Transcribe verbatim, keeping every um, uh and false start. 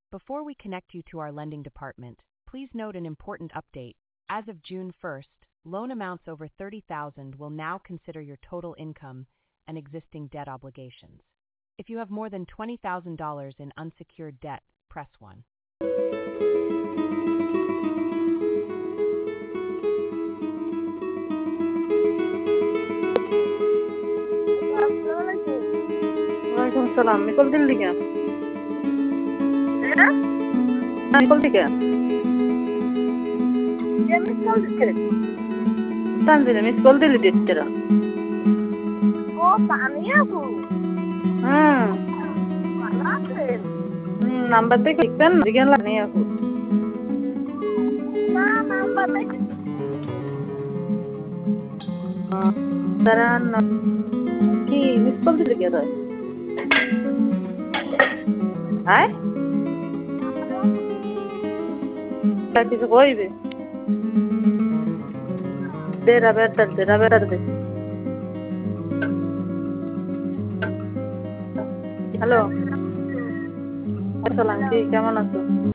Before we connect you to our lending department, please note an important update. As of June first, loan amounts over thirty thousand dollars will now consider your total income and existing debt obligations. If you have more than twenty thousand dollars in unsecured debt, press one. ওয়ালাইকুম সালাম। Mickle Delhi কে? Mickle দিকে? তানজিলে miss call দিলি দিতেরা। ও তানিয়া আপু। হুম। ভালো আছেন? হুম, number দেখে লিখবেন জিজ্ঞেস লাগনি আপু। না নাম্বার দেখে দাঁড়ান কি মিস কল দিলি কে রে? আয় তা কিছু কইবে? দেরা বেটার দেরা বেটার দে। হ্যালো আসসালাম, কি কেমন আছো?